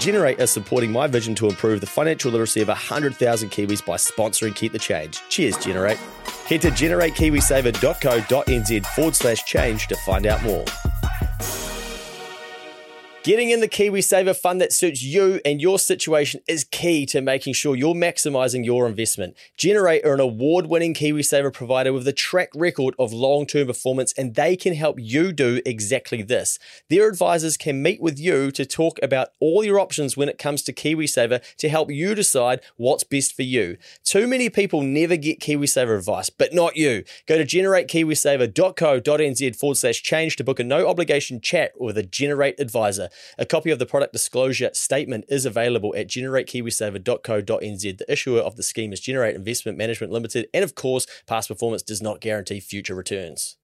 Generate are supporting my vision to improve the financial literacy of 100,000 Kiwis by sponsoring Keep the Change. Cheers, Generate. Head to generatekiwisaver.co.nz/change to find out more. Getting in the KiwiSaver fund that suits you and your situation is key to making sure you're maximising your investment. Generate are an award-winning KiwiSaver provider with a track record of long-term performance, and they can help you do exactly this. Their advisors can meet with you to talk about all your options when it comes to KiwiSaver to help you decide what's best for you. Too many people never get KiwiSaver advice, but not you. Go to generatekiwisaver.co.nz/change to book a no-obligation chat with a Generate advisor. A copy of the product disclosure statement is available at generatekiwisaver.co.nz. The issuer of the scheme is Generate Investment Management Limited, and of course, past performance does not guarantee future returns.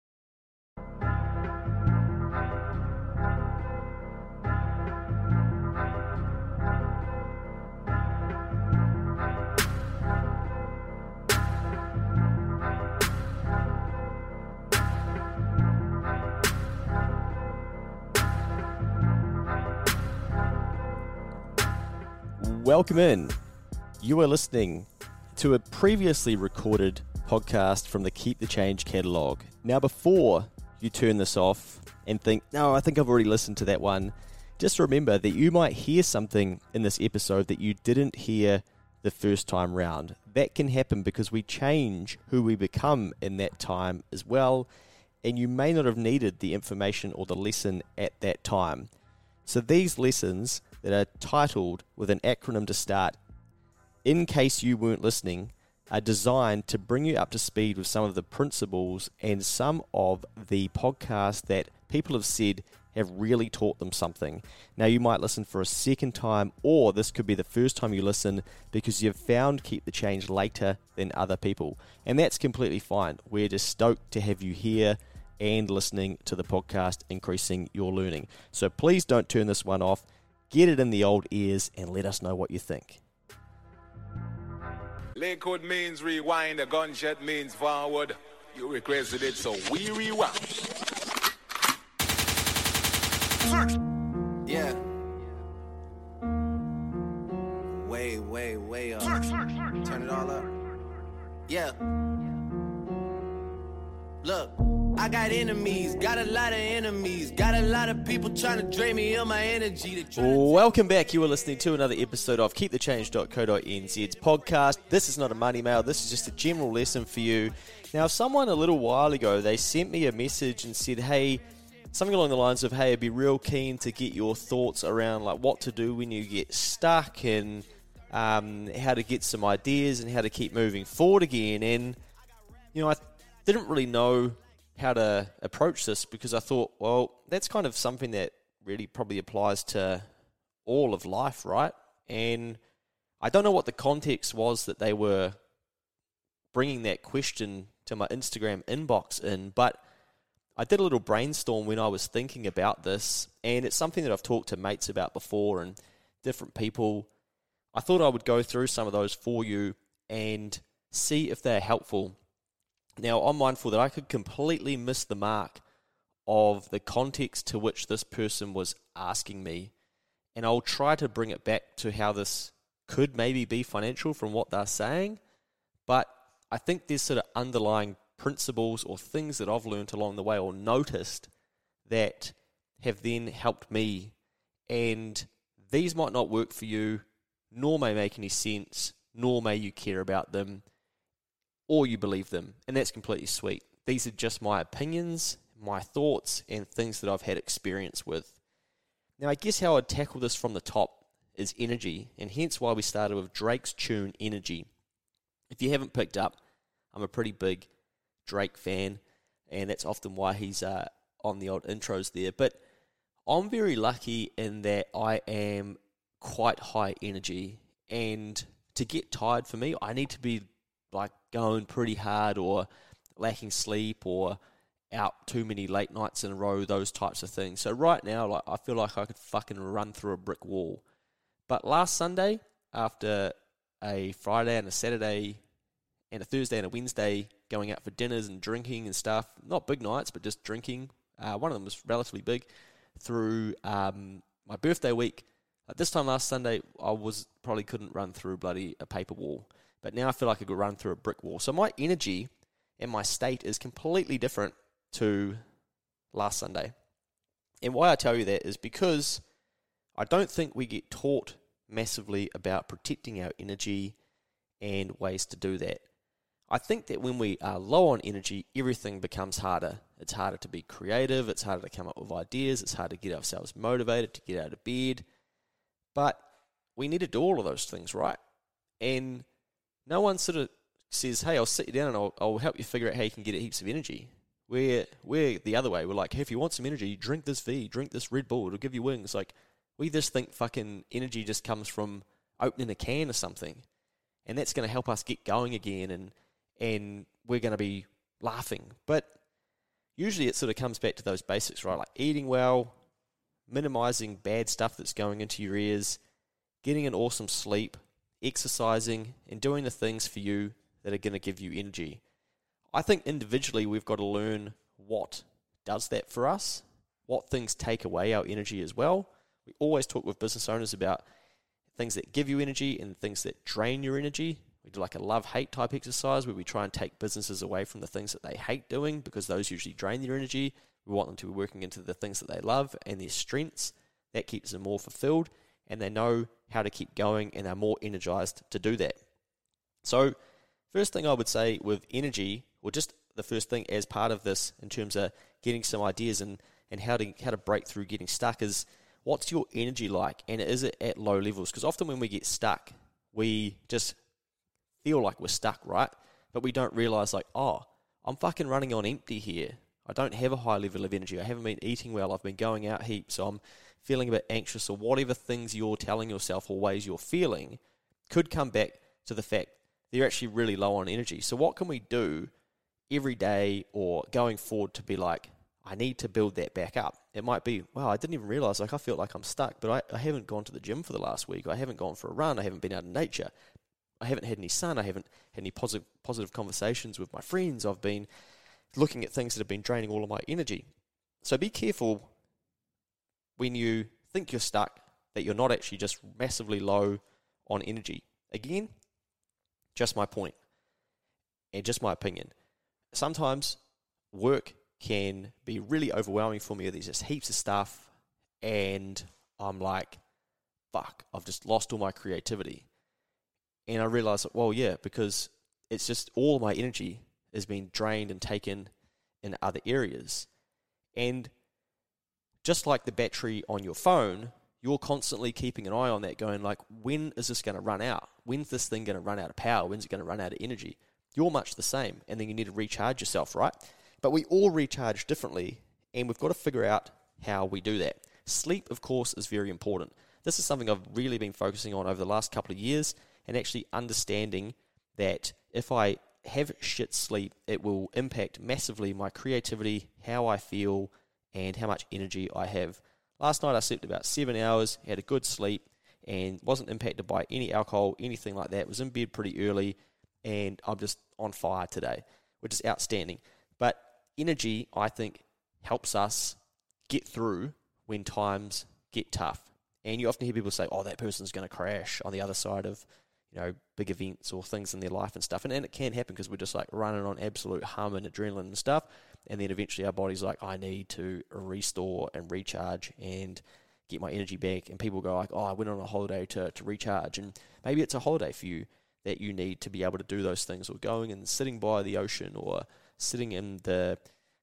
Welcome in. You are listening to a previously recorded podcast from the Keep the Change catalogue. Now, before you turn this off and think, no, I think I've already listened to that one, just remember that you might hear something in this episode that you didn't hear the first time round. That can happen because we change who we become in that time as well, and you may not have needed the information or the lesson at that time. So these lessons that are titled with an acronym to start, in case you weren't listening, are designed to bring you up to speed with some of the principles and some of the podcasts that people have said have really taught them something. Now, you might listen for a second time, or this could be the first time you listen because you've found Keep the Change later than other people. And that's completely fine. We're just stoked to have you here and listening to the podcast, increasing your learning. So please don't turn this one off. Get it in the old ears and let us know what you think. Lakewood means rewind, a gunshot means forward. You requested it, so we rewind. Yeah. Way up. Turn it all up. Yeah. Look. I got enemies, got a lot of enemies, got a lot of people trying to drain me of my energy. Welcome back. You are listening to another episode of KeepTheChange.co.nz's podcast. This is not a money mail. This is just a general lesson for you. Now, someone a little while ago, they sent me a message and said, hey, something along the lines of, hey, I'd be real keen to get your thoughts around like what to do when you get stuck and how to get some ideas and how to keep moving forward again. And, you know, I didn't really know how to approach this because I thought, well, that's kind of something that really probably applies to all of life, right? And I don't know what the context was that they were bringing that question to my Instagram inbox in, but I did a little brainstorm when I was thinking about this, and it's something that I've talked to mates about before and different people. I thought I would go through some of those for you and see if they're helpful. Now, I'm mindful that I could completely miss the mark of the context to which this person was asking me, and I'll try to bring it back to how this could maybe be financial from what they're saying, but I think there's sort of underlying principles or things that I've learned along the way or noticed that have then helped me, and these might not work for you, nor may make any sense, nor may you care about them, or you believe them, and that's completely sweet. These are just my opinions, my thoughts, and things that I've had experience with. Now, I guess how I'd tackle this from the top is energy, and hence why we started with Drake's tune, Energy. If you haven't picked up, I'm a pretty big Drake fan, and that's often why he's on the old intros there. But I'm very lucky in that I am quite high energy, and to get tired for me, I need to be like going pretty hard or lacking sleep or out too many late nights in a row, those types of things. So right now, like I feel like I could fucking run through a brick wall. But last Sunday, after a Friday and a Saturday and a Thursday and a Wednesday going out for dinners and drinking and stuff, not big nights, but just drinking, one of them was relatively big, through my birthday week, Like this time last Sunday, probably couldn't run through bloody a paper wall. But now I feel like I could run through a brick wall. So my energy and my state is completely different to last Sunday. And why I tell you that is because I don't think we get taught massively about protecting our energy and ways to do that. I think that when we are low on energy, everything becomes harder. It's harder to be creative, it's harder to come up with ideas, it's hard to get ourselves motivated, to get out of bed. But we need to do all of those things, right? And no one sort of says, hey, I'll sit you down and I'll help you figure out how you can get heaps of energy. We're the other way. We're like, hey, if you want some energy, drink this V, drink this Red Bull, it'll give you wings. Like, we just think fucking energy just comes from opening a can or something. And that's going to help us get going again and we're going to be laughing. But usually it sort of comes back to those basics, right? Like eating well, minimizing bad stuff that's going into your ears, getting an awesome sleep, exercising, and doing the things for you that are going to give you energy. I think individually we've got to learn what does that for us, what things take away our energy as well. We always talk with business owners about things that give you energy and things that drain your energy. We do like a love-hate type exercise where we try and take businesses away from the things that they hate doing because those usually drain their energy. We want them to be working into the things that they love and their strengths. That keeps them more fulfilled and they know how to keep going and are more energized to do that. So first thing I would say with energy, or just the first thing as part of this in terms of getting some ideas and how to break through getting stuck is, what's your energy like, and is it at low levels? Because often when we get stuck, we just feel like we're stuck, right? But we don't realize like, oh, I'm fucking running on empty here. I don't have a high level of energy. I haven't been eating well. I've been going out heaps. So I'm feeling a bit anxious, or whatever things you're telling yourself or ways you're feeling could come back to the fact that you're actually really low on energy. So what can we do every day or going forward to be like, I need to build that back up? It might be, wow, I didn't even realize, like I feel like I'm stuck, but I haven't gone to the gym for the last week. I haven't gone for a run. I haven't been out in nature. I haven't had any sun. I haven't had any positive conversations with my friends. I've been looking at things that have been draining all of my energy. So be careful when you think you're stuck that you're not actually just massively low on energy. Again, just my point and just my opinion. Sometimes work can be really overwhelming for me. There's just heaps of stuff and I'm like, fuck, I've just lost all my creativity. And I realize, well, yeah, because it's just all my energy is being drained and taken in other areas. And just like the battery on your phone, you're constantly keeping an eye on that, going like, when is this going to run out? When's this thing going to run out of power? When's it going to run out of energy? You're much the same, and then you need to recharge yourself, right? But we all recharge differently, and we've got to figure out how we do that. Sleep, of course, is very important. This is something I've really been focusing on over the last couple of years, and actually understanding that if I have shit sleep, it will impact massively my creativity, how I feel, and how much energy I have. Last night I slept about 7 hours, had a good sleep, and wasn't impacted by any alcohol, anything like that. Was in bed pretty early, and I'm just on fire today, which is outstanding. But energy, I think, helps us get through when times get tough. And you often hear people say, oh, that person's going to crash on the other side of, big events or things in their life and stuff. And it can happen because we're just like running on absolute hum and adrenaline and stuff. And then eventually our body's like, I need to restore and recharge and get my energy back. And people go like, oh, I went on a holiday to recharge. And maybe it's a holiday for you that you need to be able to do those things, or going and sitting by the ocean, or sitting in the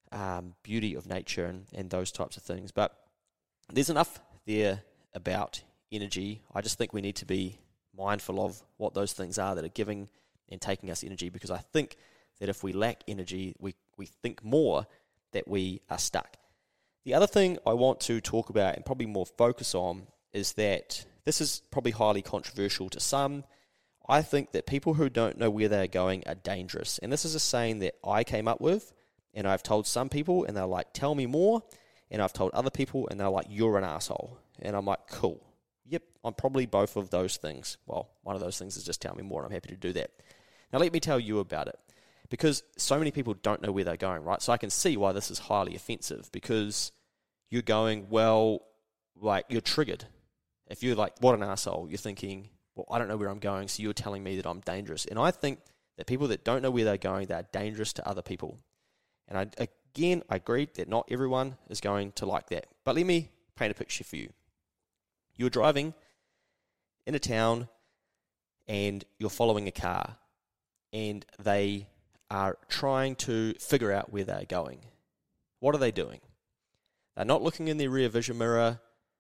beauty of nature and those types of things. But there's enough there about energy. I just think we need to be mindful of what those things are that are giving and taking us energy, because I think that if we lack energy, we think more that we are stuck. The other thing I want to talk about and probably more focus on is that this is probably highly controversial to some. I think that people who don't know where they're going are dangerous. And this is a saying that I came up with, and I've told some people, and they're like, tell me more. And I've told other people, and they're like, you're an asshole. And I'm like, cool. Yep, I'm probably both of those things. Well, one of those things is just tell me more, and I'm happy to do that. Now, let me tell you about it. Because so many people don't know where they're going, right? So I can see why this is highly offensive, because you're going, well, like, you're triggered. if you're like, what an asshole, you're thinking, well, I don't know where I'm going, so you're telling me that I'm dangerous. And I think that people that don't know where they're going, they're dangerous to other people. And I agree that not everyone is going to like that. But let me paint a picture for you. You're driving in a town and you're following a car and they are trying to figure out where they're going. What are they doing? They're not looking in their rear vision mirror.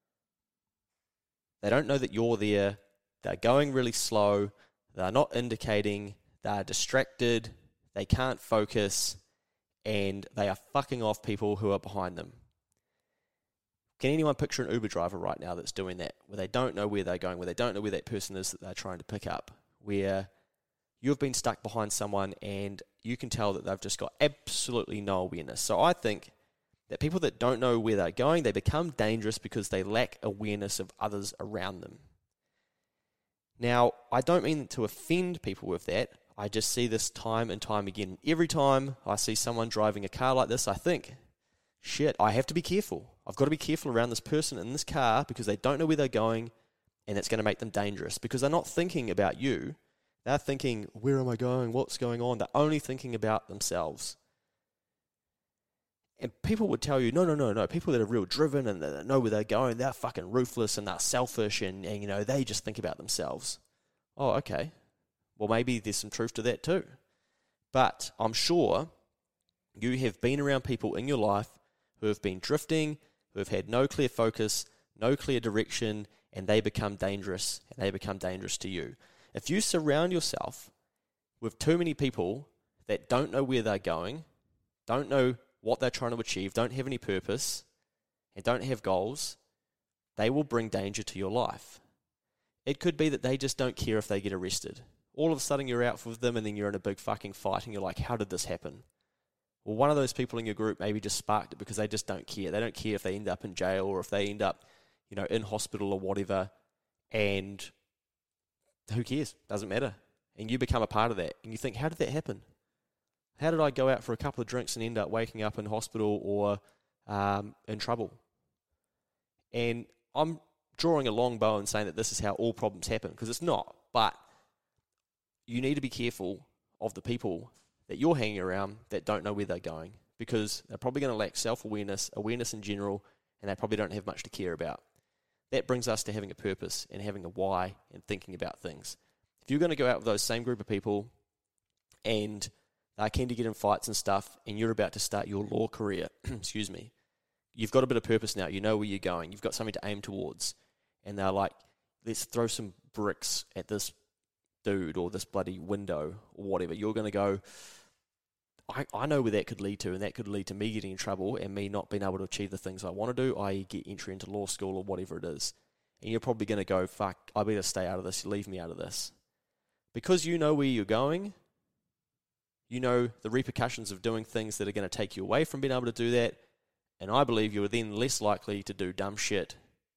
They don't know that you're there. They're going really slow. They're not indicating. They're distracted. They can't focus. And they are fucking off people who are behind them. Can anyone picture an Uber driver right now that's doing that, where they don't know where they're going, where they don't know where that person is that they're trying to pick up, where you've been stuck behind someone and you can tell that they've just got absolutely no awareness? So I think that people that don't know where they're going, they become dangerous because they lack awareness of others around them. Now, I don't mean to offend people with that. I just see this time and time again. Every time I see someone driving a car like this, I think, shit, I have to be careful. I've got to be careful around this person in this car because they don't know where they're going and it's going to make them dangerous because they're not thinking about you. They're thinking, where am I going? What's going on? They're only thinking about themselves. And people would tell you, no. People that are real driven and that know where they're going, they're fucking ruthless and they're selfish and you know, they just think about themselves. Oh, okay. Well, maybe there's some truth to that too. But I'm sure you have been around people in your life who have been drifting, who have had no clear focus, no clear direction, and they become dangerous, and they become dangerous to you. If you surround yourself with too many people that don't know where they're going, don't know what they're trying to achieve, don't have any purpose, and don't have goals, they will bring danger to your life. It could be that they just don't care if they get arrested. All of a sudden you're out with them and then you're in a big fucking fight and you're like, how did this happen? Well, one of those people in your group maybe just sparked it because they just don't care. They don't care if they end up in jail or if they end up, you know, in hospital or whatever, and who cares? Doesn't matter. And you become a part of that. And you think, how did that happen? How did I go out for a couple of drinks and end up waking up in hospital or in trouble? And I'm drawing a long bow and saying that this is how all problems happen, because it's not. But you need to be careful of the people that you're hanging around that don't know where they're going, because they're probably going to lack self-awareness, awareness in general, and they probably don't have much to care about. That brings us to having a purpose and having a why and thinking about things. If you're going to go out with those same group of people and they're keen to get in fights and stuff, and you're about to start your law career, excuse me, you've got a bit of purpose now. You know where you're going. You've got something to aim towards. And they're like, let's throw some bricks at this dude or this bloody window or whatever. You're going to go, I know where that could lead to, and that could lead to me getting in trouble and me not being able to achieve the things I want to do, i.e. get entry into law school or whatever it is. And you're probably going to go, fuck, I better stay out of this, leave me out of this. Because you know where you're going, you know the repercussions of doing things that are going to take you away from being able to do that, and I believe you're then less likely to do dumb shit.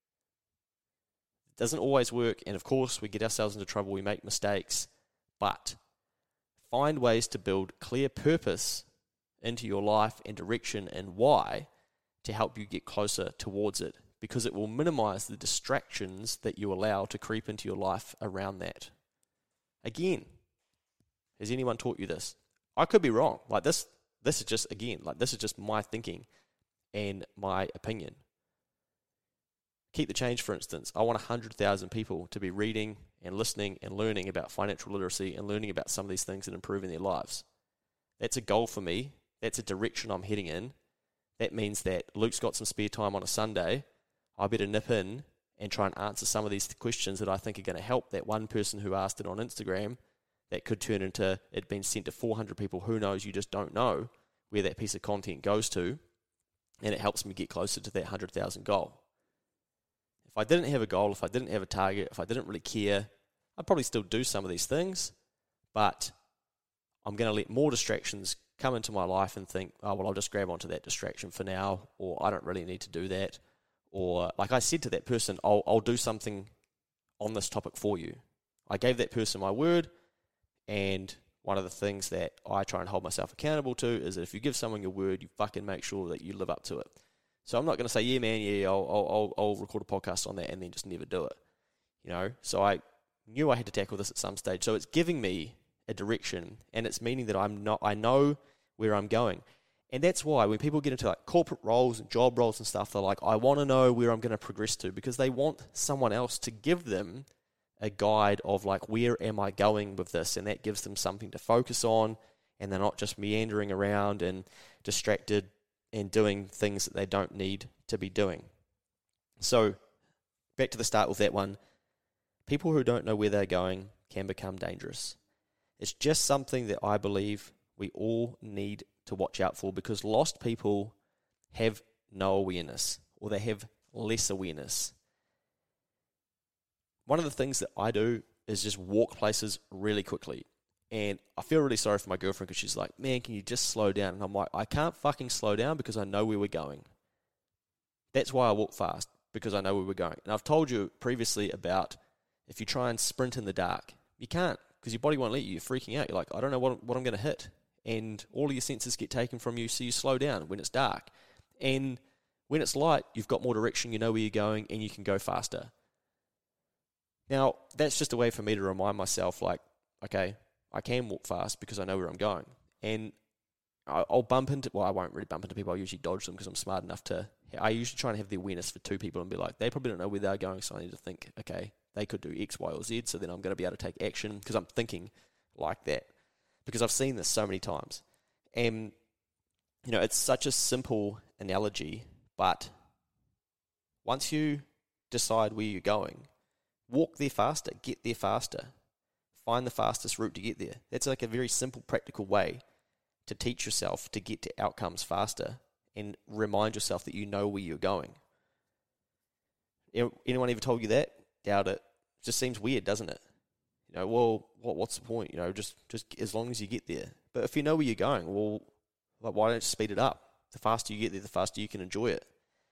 It doesn't always work, and of course we get ourselves into trouble, we make mistakes, but find ways to build clear purpose into your life and direction and why to help you get closer towards it, because it will minimize the distractions that you allow to creep into your life around that. Again, has anyone taught you this? I could be wrong. Like this is just, again, like this is just my thinking and my opinion. Keep the Change, for instance. I want 100,000 people to be reading and listening and learning about financial literacy and learning about some of these things and improving their lives. That's a goal for me. That's a direction I'm heading in. That means that Luke's got some spare time on a Sunday. I better nip in and try and answer some of these questions that I think are going to help that one person who asked it on Instagram. That could turn into it being sent to 400 people. Who knows? You just don't know where that piece of content goes to. And it helps me get closer to that 100,000 goal. If I didn't have a goal, if I didn't have a target, if I didn't really care, I'd probably still do some of these things. But I'm going to let more distractions come into my life and think, oh, well, I'll just grab onto that distraction for now. Or I don't really need to do that. Or like I said to that person, I'll do something on this topic for you. I gave that person my word. And one of the things that I try and hold myself accountable to is that if you give someone your word, you fucking make sure that you live up to it. So I'm not going to say, yeah, man, yeah, I'll record a podcast on that and then just never do it. So I knew I had to tackle this at some stage. So it's giving me a direction, and it's meaning that I know where I'm going. And that's why when people get into like corporate roles and job roles and stuff, they're like, I want to know where I'm going to progress to, because they want someone else to give them a guide of like, where am I going with this? And that gives them something to focus on, and they're not just meandering around and distracted and doing things that they don't need to be doing. So back to the start with that one, people who don't know where they're going can become dangerous. It's just something that I believe we all need to watch out for, because lost people have no awareness, or they have less awareness. One of the things that I do is just walk places really quickly. And I feel really sorry for my girlfriend, because she's like, man, can you just slow down? And I'm like, I can't fucking slow down because I know where we're going. That's why I walk fast, because I know where we're going. And I've told you previously about if you try and sprint in the dark, you can't, because your body won't let you. You're freaking out. You're like, I don't know what I'm going to hit. And all of your senses get taken from you, so you slow down when it's dark. And when it's light, you've got more direction, you know where you're going, and you can go faster. Now, that's just a way for me to remind myself, like, okay, I can walk fast because I know where I'm going. And I'll bump into, well, I won't really bump into people. I usually dodge them because I'm smart enough to, I usually try and have the awareness for two people and be like, they probably don't know where they're going, so I need to think, okay, they could do X, Y, or Z, so then I'm going to be able to take action because I'm thinking like that. Because I've seen this so many times. And, it's such a simple analogy, but once you decide where you're going, walk there faster, get there faster, find the fastest route to get there. That's like a very simple, practical way to teach yourself to get to outcomes faster and remind yourself that you know where you're going. Anyone ever told you that? Doubt it. It just seems weird, doesn't it? Well, what's the point? Just as long as you get there. But if you know where you're going, well, like, why don't you speed it up? The faster you get there, the faster you can enjoy it.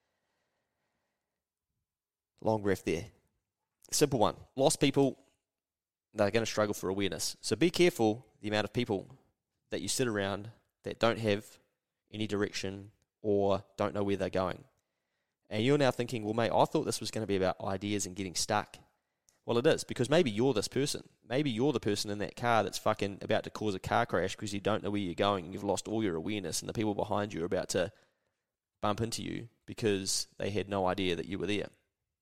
Long breath there. Simple one. Lost people, they're going to struggle for awareness. So be careful the amount of people that you sit around that don't have any direction or don't know where they're going. And you're now thinking, well, mate, I thought this was going to be about ideas and getting stuck. Well, it is, because maybe you're this person. Maybe you're the person in that car that's fucking about to cause a car crash because you don't know where you're going and you've lost all your awareness, and the people behind you are about to bump into you because they had no idea that you were there.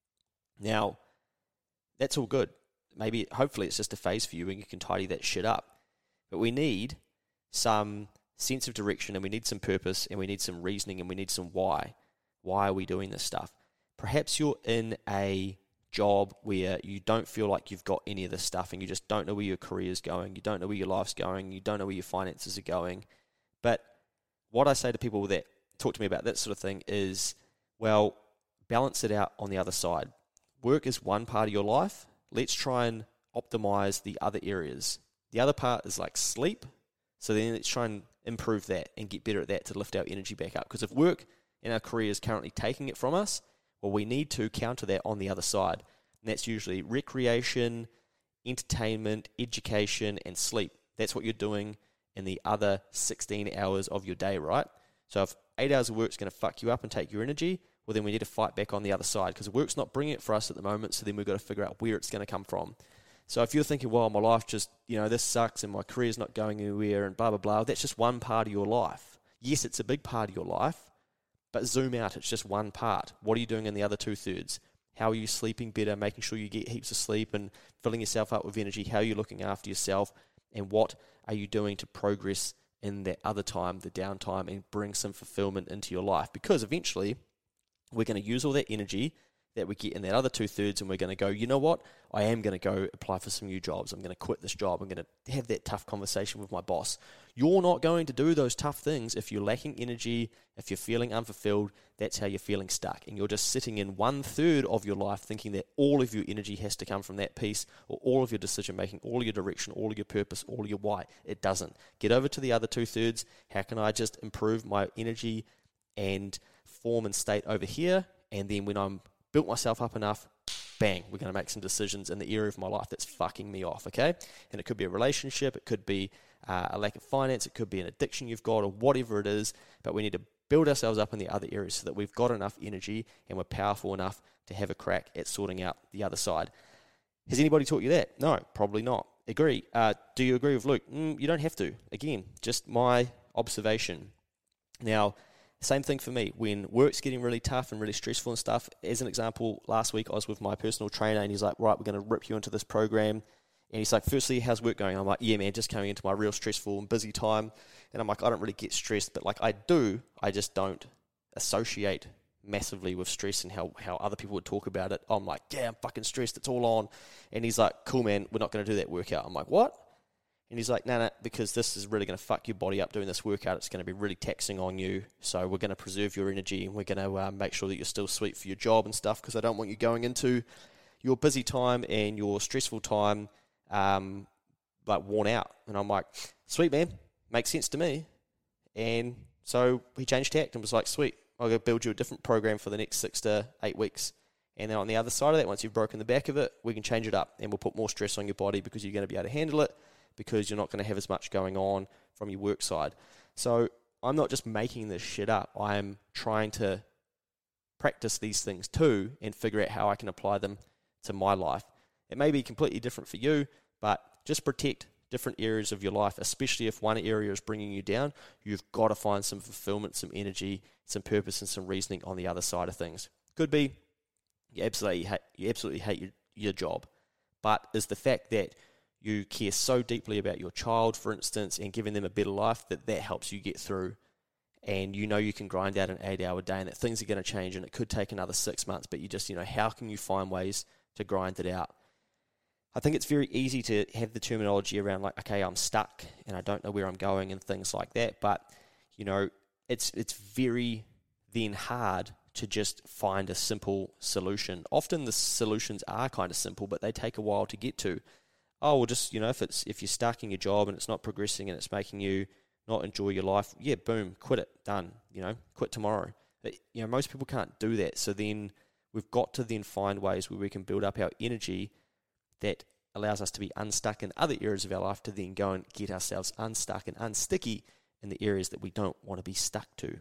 Now, that's all good. Hopefully it's just a phase for you and you can tidy that shit up. But we need some sense of direction, and we need some purpose, and we need some reasoning, and we need some why. Why are we doing this stuff? Perhaps you're in a job where you don't feel like you've got any of this stuff, and you just don't know where your career is going, you don't know where your life's going, you don't know where your finances are going. But what I say to people that talk to me about that sort of thing is, well, balance it out on the other side. Work is one part of your life. Let's try and optimize the other areas. The other part is like sleep, so then let's try and improve that and get better at that to lift our energy back up. Because if work in our career is currently taking it from us, well, we need to counter that on the other side. And that's usually recreation, entertainment, education, and sleep. That's what you're doing in the other 16 hours of your day, right? So if 8 hours of work is going to fuck you up and take your energy, well, then we need to fight back on the other side, because work's not bringing it for us at the moment, so then we've got to figure out where it's going to come from. So if you're thinking, well, my life just, this sucks and my career's not going anywhere and blah, blah, blah, that's just one part of your life. Yes, it's a big part of your life, but zoom out, it's just one part. What are you doing in the other 2/3? How are you sleeping better, making sure you get heaps of sleep and filling yourself up with energy? How are you looking after yourself? And what are you doing to progress in that other time, the downtime, and bring some fulfillment into your life? Because eventually, we're going to use all that energy that we get in that other 2/3, and we're going to go, you know what? I am going to go apply for some new jobs. I'm going to quit this job. I'm going to have that tough conversation with my boss. You're not going to do those tough things if you're lacking energy, if you're feeling unfulfilled. That's how you're feeling stuck. And you're just sitting in 1/3 of your life thinking that all of your energy has to come from that piece, or all of your decision making, all of your direction, all of your purpose, all of your why. It doesn't. Get over to the other 2/3. How can I just improve my energy and form and state over here? And then when I'm built myself up enough, bang, we're going to make some decisions in the area of my life that's fucking me off, okay? And it could be a relationship, it could be a lack of finance, it could be an addiction you've got, or whatever it is, but we need to build ourselves up in the other areas so that we've got enough energy and we're powerful enough to have a crack at sorting out the other side. Has anybody taught you that? No, probably not. Agree. Do you agree with Luke? You don't have to. Again, just my observation. Now, same thing for me. When work's getting really tough and really stressful and stuff, as an example, last week I was with my personal trainer and he's like, right, we're going to rip you into this program. And he's like, firstly, how's work going? I'm like, yeah, man, just coming into my real stressful and busy time. And I'm like, I don't really get stressed, but like I do, I just don't associate massively with stress and how other people would talk about it. I'm like, yeah, I'm fucking stressed, it's all on. And he's like, cool, man, we're not going to do that workout. I'm like, what? And he's like, no, because this is really going to fuck your body up doing this workout. It's going to be really taxing on you. So we're going to preserve your energy and we're going to make sure that you're still sweet for your job and stuff, because I don't want you going into your busy time and your stressful time like worn out. And I'm like, sweet, man, makes sense to me. And so he changed tact and was like, sweet, I'll go build you a different program for the next 6 to 8 weeks. And then on the other side of that, once you've broken the back of it, we can change it up and we'll put more stress on your body because you're going to be able to handle it, because you're not going to have as much going on from your work side. So I'm not just making this shit up. I'm trying to practice these things too and figure out how I can apply them to my life. It may be completely different for you, but just protect different areas of your life, especially if one area is bringing you down. You've got to find some fulfillment, some energy, some purpose, and some reasoning on the other side of things. Could be you absolutely hate your job, but is the fact that you care so deeply about your child, for instance, and giving them a better life, that helps you get through, and you know you can grind out an 8-hour day and that things are going to change and it could take another 6 months, but you just, how can you find ways to grind it out? I think it's very easy to have the terminology around like, okay, I'm stuck and I don't know where I'm going and things like that. But, it's very then hard to just find a simple solution. Often the solutions are kind of simple, but they take a while to get to. Oh, well, just, if you're stuck in your job and it's not progressing and it's making you not enjoy your life, yeah, boom, quit it, done, quit tomorrow. But, most people can't do that. So then we've got to then find ways where we can build up our energy that allows us to be unstuck in other areas of our life, to then go and get ourselves unstuck and unsticky in the areas that we don't want to be stuck to.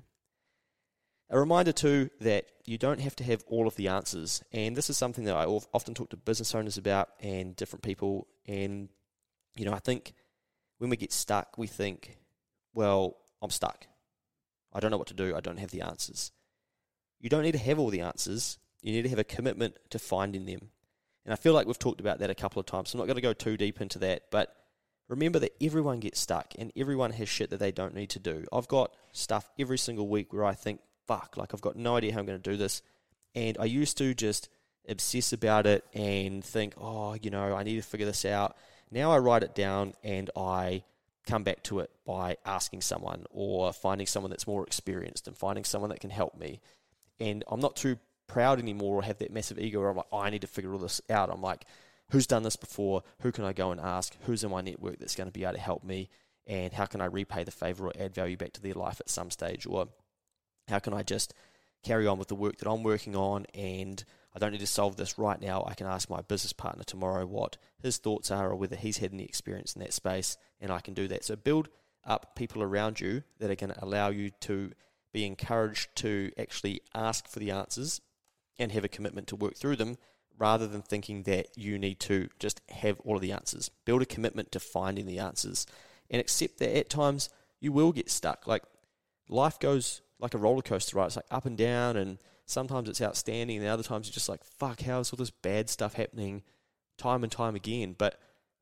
A reminder too that you don't have to have all of the answers, and this is something that I often talk to business owners about and different people, and I think when we get stuck, we think, well, I'm stuck. I don't know what to do. I don't have the answers. You don't need to have all the answers. You need to have a commitment to finding them. And I feel like we've talked about that a couple of times, so I'm not going to go too deep into that, but remember that everyone gets stuck and everyone has shit that they don't need to do. I've got stuff every single week where I think, fuck, like I've got no idea how I'm going to do this, and I used to just obsess about it and think, I need to figure this out. Now I write it down and I come back to it by asking someone or finding someone that's more experienced and finding someone that can help me. And I'm not too proud anymore or have that massive ego where I'm like, I need to figure all this out. I'm like, who's done this before? Who can I go and ask? Who's in my network that's going to be able to help me? And how can I repay the favor or add value back to their life at some stage? Or how can I just carry on with the work that I'm working on, and I don't need to solve this right now. I can ask my business partner tomorrow what his thoughts are or whether he's had any experience in that space, and I can do that. So build up people around you that are going to allow you to be encouraged to actually ask for the answers and have a commitment to work through them, rather than thinking that you need to just have all of the answers. Build a commitment to finding the answers and accept that at times you will get stuck. Like, life goes like a roller coaster, right? It's like up and down, and sometimes it's outstanding, and other times you're just like, fuck, how is all this bad stuff happening time and time again? But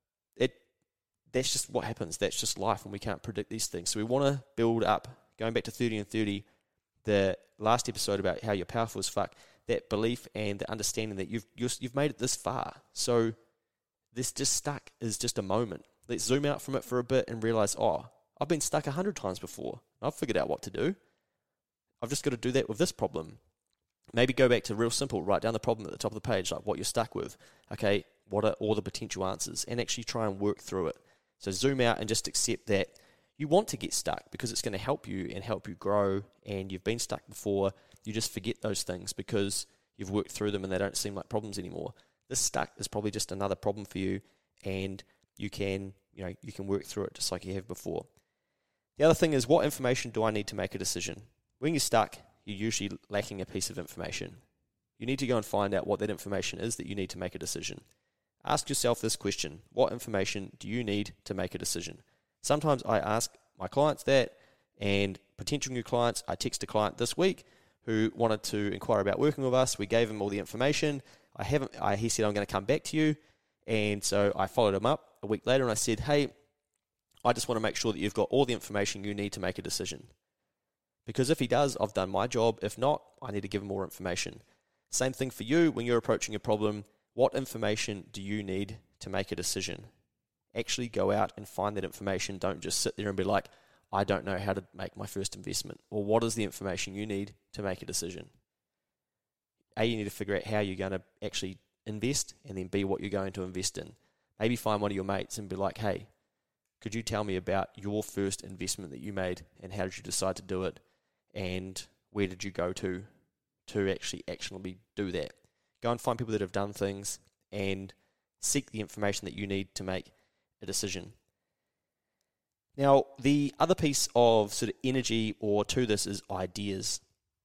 that's just what happens. That's just life, and we can't predict these things. So we want to build up, going back to 30 and 30, the last episode about how you're powerful as fuck, that belief and the understanding that you've made it this far. So this just stuck is just a moment. Let's zoom out from it for a bit and realize, I've been stuck 100 times before. I've figured out what to do. I've just got to do that with this problem. Maybe go back to real simple, write down the problem at the top of the page, like what you're stuck with. Okay, what are all the potential answers? And actually try and work through it. So zoom out and just accept that you want to get stuck because it's going to help you and help you grow, and you've been stuck before. You just forget those things because you've worked through them and they don't seem like problems anymore. This stuck is probably just another problem for you, and you can work through it just like you have before. The other thing is, what information do I need to make a decision? When you're stuck, you're usually lacking a piece of information. You need to go and find out what that information is that you need to make a decision. Ask yourself this question: what information do you need to make a decision? Sometimes I ask my clients that, and potential new clients. I text a client this week who wanted to inquire about working with us. We gave him all the information. He said, I'm going to come back to you. And so I followed him up a week later and I said, hey, I just want to make sure that you've got all the information you need to make a decision. Because if he does, I've done my job. If not, I need to give him more information. Same thing for you when you're approaching a problem. What information do you need to make a decision? Actually go out and find that information. Don't just sit there and be like, I don't know how to make my first investment. Or what is the information you need to make a decision? A, you need to figure out how you're going to actually invest, and then B, what you're going to invest in. Maybe find one of your mates and be like, hey, could you tell me about your first investment that you made, and how did you decide to do it, and where did you go to actually actionably do that? Go and find people that have done things and seek the information that you need to make a decision. Now, the other piece of sort of energy or to this is ideas.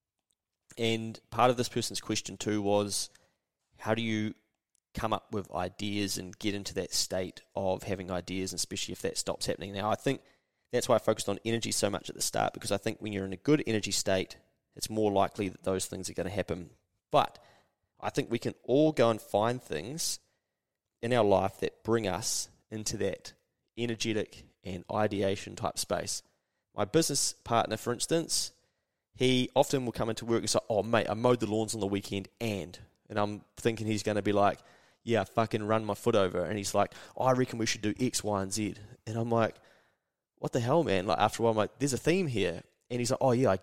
And part of this person's question too was, how do you come up with ideas and get into that state of having ideas, and especially if that stops happening? Now, I think that's why I focused on energy so much at the start, because I think when you're in a good energy state, it's more likely that those things are going to happen. But I think we can all go and find things in our life that bring us into that energetic and ideation type space. My business partner, for instance, he often will come into work and say, oh, mate, I mowed the lawns on the weekend and I'm thinking he's going to be like, yeah, fucking run my foot over. And he's like, oh, I reckon we should do X, Y, and Z. And I'm like, what the hell, man? Like, after a while, I'm like, there's a theme here. And he's like, oh, yeah,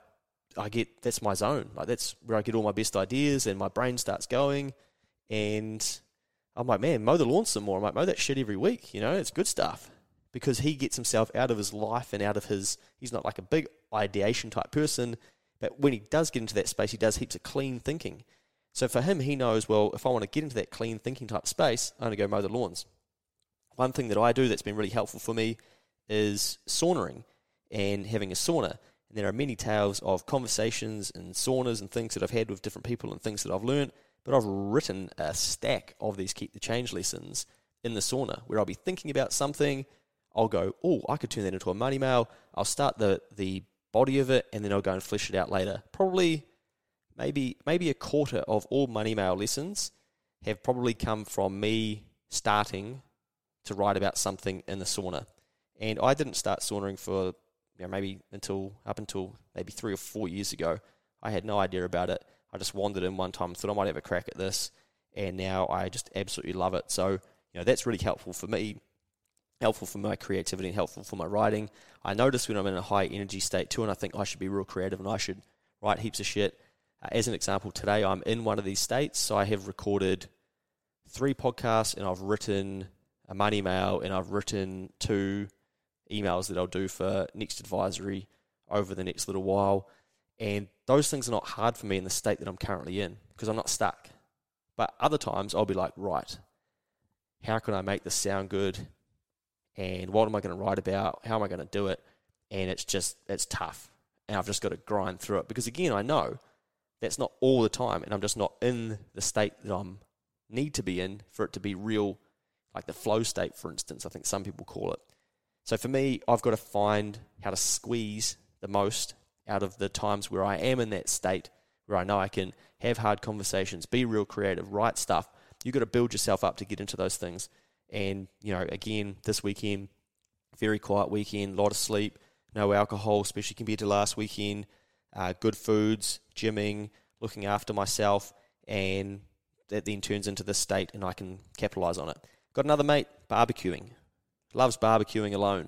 I get, that's my zone. Like, that's where I get all my best ideas and my brain starts going. And I'm like, man, mow the lawn some more. I'm like, mow that shit every week. You know, it's good stuff. Because he gets himself out of his life and out of his, he's not like a big ideation type person, but when he does get into that space, he does heaps of clean thinking. So for him, he knows, well, if I want to get into that clean thinking type space, I'm going to go mow the lawns. One thing that I do that's been really helpful for me is saunering and having a sauna. And there are many tales of conversations and saunas and things that I've had with different people and things that I've learned, but I've written a stack of these Keep the Change lessons in the sauna where I'll be thinking about something. I'll go, oh, I could turn that into a money mail. I'll start the body of it, and then I'll go and flesh it out later. Probably, maybe a quarter of all money mail lessons have probably come from me starting to write about something in the sauna. And I didn't start saunering for maybe up until maybe 3 or 4 years ago. I had no idea about it. I just wandered in one time and thought I might have a crack at this, and now I just absolutely love it. So that's really helpful for me. Helpful for my creativity and helpful for my writing. I notice when I'm in a high energy state too, and I think I should be real creative and I should write heaps of shit. As an example, today I'm in one of these states, so I have recorded 3 podcasts and I've written a money mail and I've written 2 emails that I'll do for Next Advisory over the next little while. And those things are not hard for me in the state that I'm currently in because I'm not stuck. But other times I'll be like, right, how can I make this sound good? And what am I going to write about? How am I going to do it? And it's tough. And I've just got to grind through it. Because again, I know that's not all the time. And I'm just not in the state that I need to be in for it to be real, like the flow state, for instance, I think some people call it. So for me, I've got to find how to squeeze the most out of the times where I am in that state, where I know I can have hard conversations, be real creative, write stuff. You've got to build yourself up to get into those things. And, again, this weekend, very quiet weekend, a lot of sleep, no alcohol, especially compared to last weekend, good foods, gymming, looking after myself, and that then turns into this state and I can capitalize on it. Got another mate, barbecuing. Loves barbecuing alone.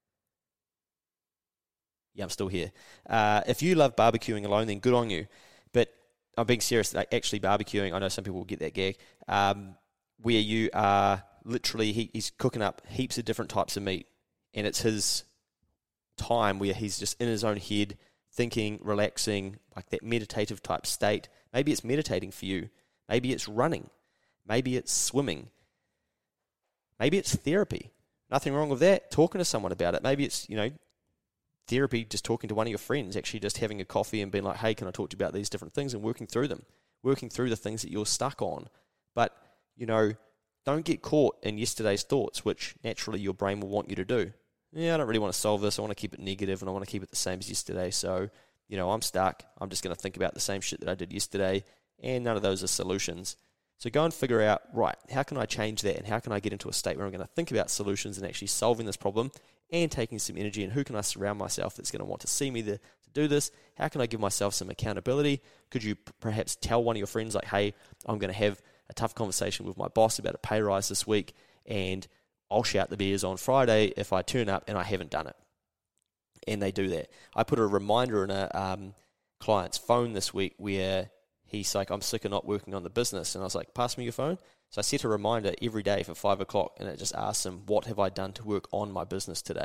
Yeah, I'm still here. If you love barbecuing alone, then good on you. But I'm being serious, like actually barbecuing, I know some people will get that gag, where you are literally, he's cooking up heaps of different types of meat, and it's his time where he's just in his own head, thinking, relaxing, like that meditative type state. Maybe it's meditating for you. Maybe it's running. Maybe it's swimming. Maybe it's therapy. Nothing wrong with that. Talking to someone about it. Maybe it's, therapy, just talking to one of your friends, actually just having a coffee and being like, hey, can I talk to you about these different things, and working through them, working through the things that you're stuck on. But, don't get caught in yesterday's thoughts, which naturally your brain will want you to do. Yeah, I don't really want to solve this. I want to keep it negative, and I want to keep it the same as yesterday. So, I'm stuck. I'm just going to think about the same shit that I did yesterday, and none of those are solutions. So go and figure out, right, how can I change that, and how can I get into a state where I'm going to think about solutions and actually solving this problem and taking some energy, and who can I surround myself that's going to want to see me to do this? How can I give myself some accountability? Could you perhaps tell one of your friends, like, hey, I'm going to have a tough conversation with my boss about a pay rise this week, and I'll shout the beers on Friday if I turn up and I haven't done it. And they do that. I put a reminder in a client's phone this week where he's like, I'm sick of not working on the business. And I was like, pass me your phone. So I set a reminder every day for 5 o'clock, and it just asks him, what have I done to work on my business today? ?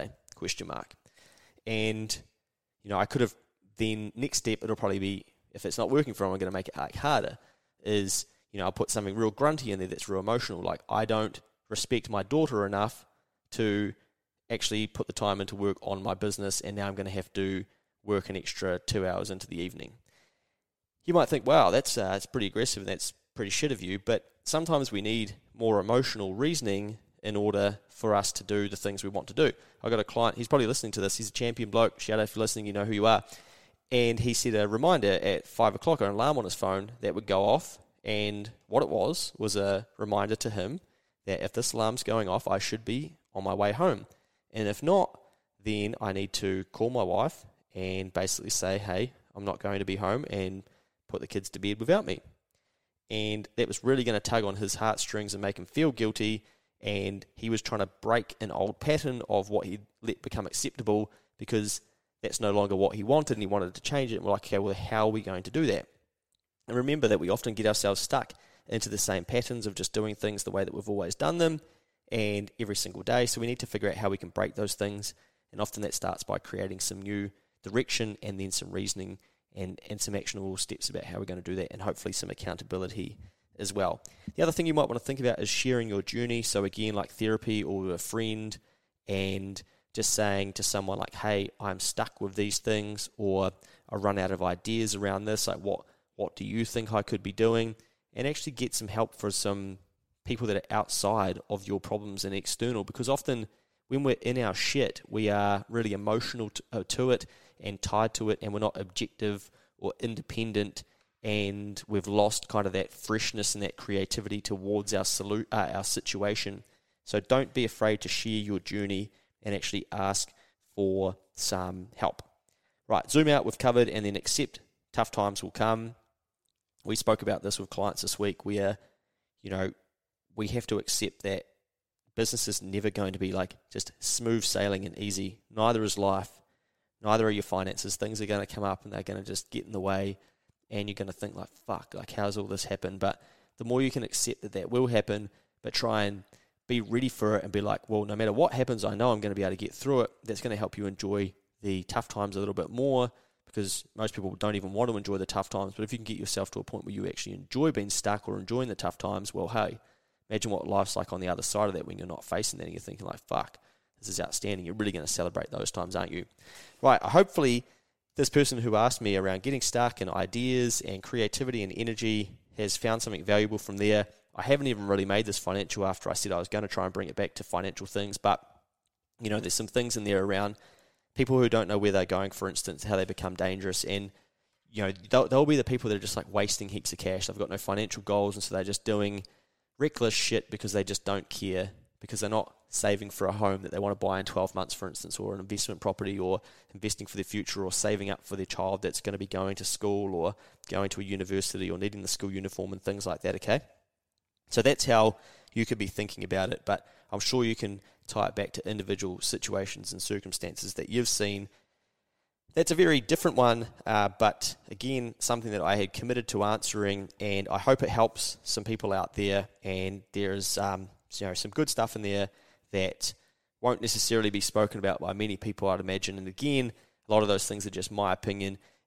And, I could have then, next step, it'll probably be, if it's not working for him, I'm going to make it harder, is, I'll put something real grunty in there that's real emotional. Like, I don't respect my daughter enough to actually put the time into work on my business, and now I'm going to have to work an extra 2 hours into the evening. You might think, wow, that's pretty aggressive and that's pretty shit of you, but sometimes we need more emotional reasoning in order for us to do the things we want to do. I got a client, he's probably listening to this, he's a champion bloke, shout out if you're listening, you know who you are, and he set a reminder at 5 o'clock, an alarm on his phone that would go off, and what it was a reminder to him that if this alarm's going off, I should be on my way home. And if not, then I need to call my wife and basically say, hey, I'm not going to be home, and put the kids to bed without me. And that was really going to tug on his heartstrings and make him feel guilty, and he was trying to break an old pattern of what he'd let become acceptable, because that's no longer what he wanted, and he wanted to change it. And we're like, okay, well, how are we going to do that? And remember that we often get ourselves stuck into the same patterns of just doing things the way that we've always done them, and every single day. So we need to figure out how we can break those things, and often that starts by creating some new direction, and then some reasoning and some actionable steps about how we're going to do that, and hopefully some accountability as well. The other thing you might want to think about is sharing your journey. So again, like therapy or a friend, and just saying to someone like, hey, I'm stuck with these things, or I run out of ideas around this, like what do you think I could be doing? And actually get some help for some people that are outside of your problems and external, because often when we're in our shit, we are really emotional to it and tied to it, and we're not objective or independent, and we've lost kind of that freshness and that creativity towards our situation. So don't be afraid to share your journey and actually ask for some help. Right, zoom out, we've covered, and then accept tough times will come. We spoke about this with clients this week where, we have to accept that business is never going to be like just smooth sailing and easy. Neither is life. Neither are your finances. Things are going to come up and they're going to just get in the way, and you're going to think like, fuck, like how's all this happen? But the more you can accept that will happen, but try and be ready for it and be like, well, no matter what happens, I know I'm going to be able to get through it. That's going to help you enjoy the tough times a little bit more, because most people don't even want to enjoy the tough times. But if you can get yourself to a point where you actually enjoy being stuck or enjoying the tough times, well, hey, imagine what life's like on the other side of that when you're not facing that and you're thinking like, fuck, this is outstanding. You're really going to celebrate those times, aren't you? Right, hopefully this person who asked me around getting stuck and ideas and creativity and energy has found something valuable from there. I haven't even really made this financial after I said I was going to try and bring it back to financial things, but there's some things in there around people who don't know where they're going, for instance, how they become dangerous, and they'll be the people that are just like wasting heaps of cash. They've got no financial goals, and so they're just doing reckless shit because they just don't care, because they're not saving for a home that they want to buy in 12 months, for instance, or an investment property, or investing for the future, or saving up for their child that's going to be going to school or going to a university or needing the school uniform and things like that, okay? So that's how you could be thinking about it, but I'm sure you can tie it back to individual situations and circumstances that you've seen. That's a very different one, but again, something that I had committed to answering, and I hope it helps some people out there. And there's some good stuff in there that won't necessarily be spoken about by many people, I'd imagine. And again, a lot of those things are just my opinion.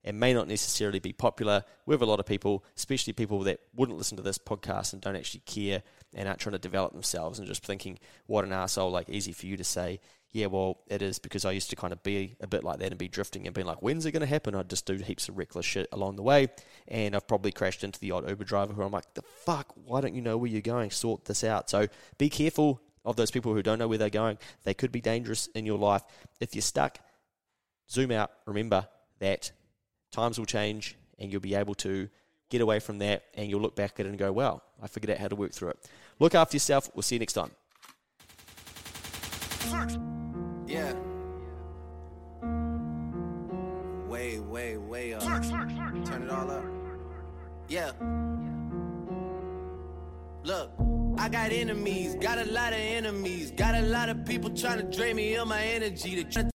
and may not necessarily be popular with a lot of people, especially people that wouldn't listen to this podcast and don't actually care and aren't trying to develop themselves and just thinking, what an arsehole, like easy for you to say, yeah, well, it is because I used to kind of be a bit like that and be drifting and being like, when's it going to happen? I'd just do heaps of reckless shit along the way, and I've probably crashed into the odd Uber driver who I'm like, the fuck, why don't you know where you're going? Sort this out. So be careful of those people who don't know where they're going. They could be dangerous in your life. If you're stuck, zoom out. Remember that times will change and you'll be able to get away from that, and you'll look back at it and go, wow, I figured out how to work through it. Look after yourself. We'll see you next time. Yeah. Way up. Turn it all up. Yeah. Look, I got enemies, got a lot of enemies, got a lot of people trying to drain me of my energy.